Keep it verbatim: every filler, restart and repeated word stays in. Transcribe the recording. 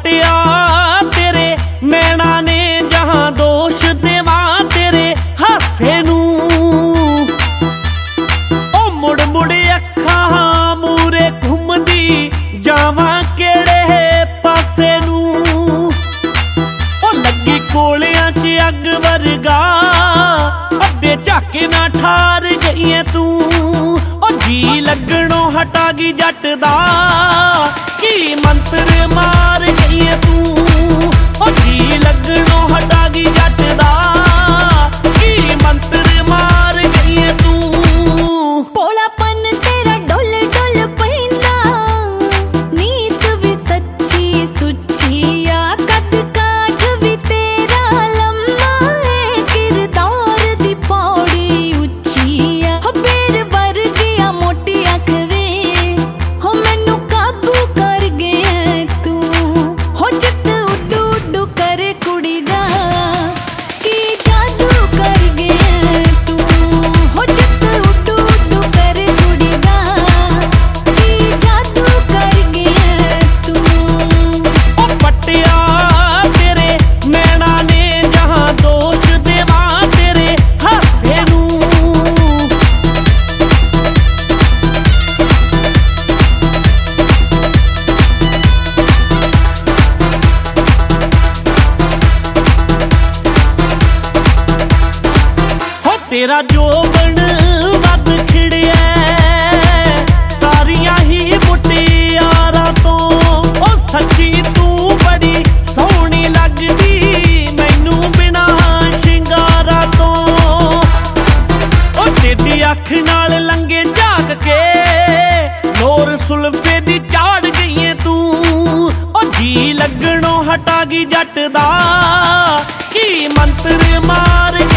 पटिया तेरे नैना ने जहां दोष देवा तेरे हासे नू ओ मुड़ मुड़ अखां मूरे घुमदी जावां केड़े पासे नू ओ लगी कोलियां च अग वर्गा अद्धे झाके ना ठार गई है तू ओ जी लगणों हटा गई जट दा की मंत्र मार गई है तू ओ जी लगणों हटा गई जट दा की मंत्र मार गई है तू भोलापन तेरा डोल डोल पैंदा नीत भी सच्ची सुच्ची आ कद काठ भी तेरा लम्मा है किरदार दी पौड़ी उच्ची आ हो बेर वर्गिया मोटी अख वे हो मैनू काबू कर गया तू हो चित उड्डू उड्डू करे कुड़ी दा की जादू कर गया तू हो चित उड्डू उड्डू करे कुड़ी दा की जादू कर गया तू ओ पटिया तेरे नैना ने जहां दोष देवा तेरे हासे नू हो तेरा जोबन वध खिड़िया सारियां ही मुटियारां तो ओ सच्ची तू बड़ी सोहनी लगदी मैनू बिना शिंगारा तो ओ तेरी अख नाल लंगे झाक के लोर सुल्फे दी चाड़ गई है तू ओ जी लगणों हटा गई जट दा की मंत्र मार